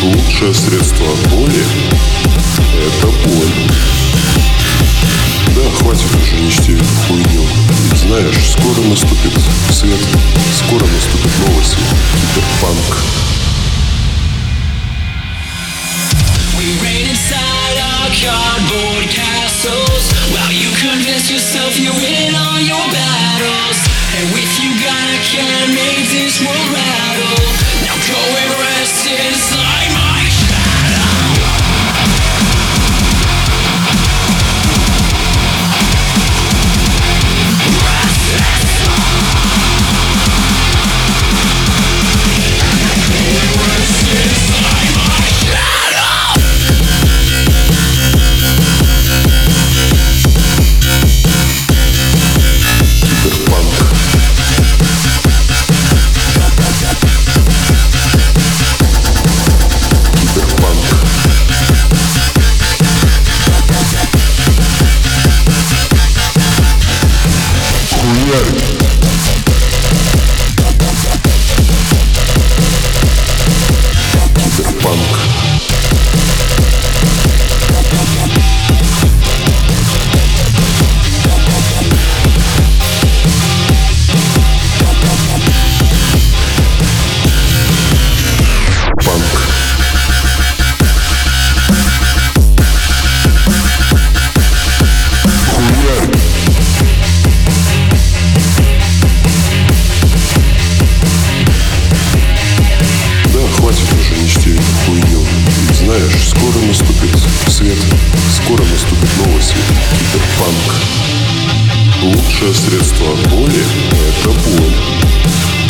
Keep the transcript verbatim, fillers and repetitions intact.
Лучшее средство от боли — это боль. Да, хватит уже нести эту хуйню. Ведь знаешь, скоро наступит свет, скоро наступит новый свет. Киберпанк. We reign inside our cardboard castles while you convince yourself you win all your battles. And with you got a can make this world rattle. Now go and rest inside my shadow. Rest inside my shadow. Знаешь, скоро наступит свет, скоро наступит новый свет. Киберпанк. Лучшее средство от боли — это боль.